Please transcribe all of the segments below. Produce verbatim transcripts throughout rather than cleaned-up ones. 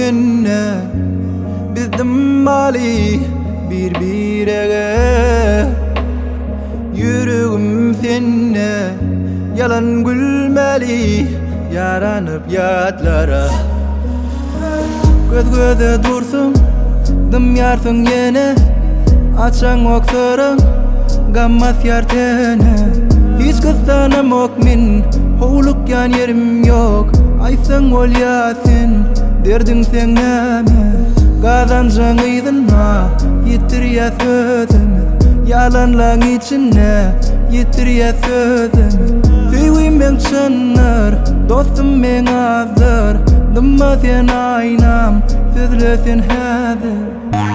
senne Bizdim mali birbirege Yüreğim senne Yalan gülmeli yaranıp yatlara Göz göze dursun dım yarsın yine Açan oksarın gammas yartene Hiç kızsanım ok min Hoğluk yan yerim yok Aysan ol yasin Derdin sen neme Kazancın ıydınma Yitir ya sözümüz Yalanlan içine Yitir ya sözümüz Sevim ben çınır Dostum ben azır Dımma sen aynam Sözle sen hazır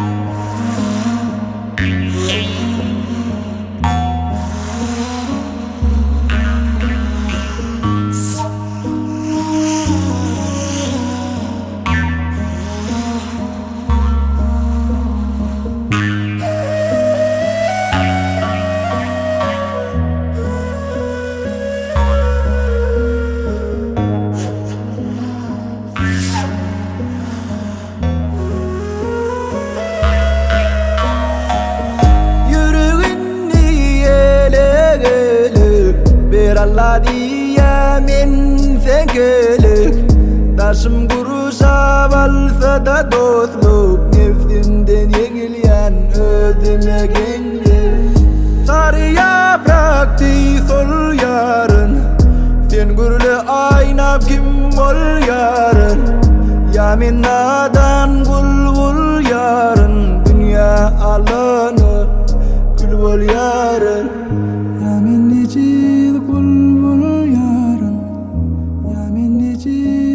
Allah diye min sen gelip Taşım kuruşa valsa da dostluk Nefsimden yenilyen özüme geldi Sarı yaprak değil sol yarın Sen gürlü aynap kim ol yarın Ya min nadan gul gul yarın Dünya alanı gül ol yarın Ya min necil gul gul yarın Ya min necil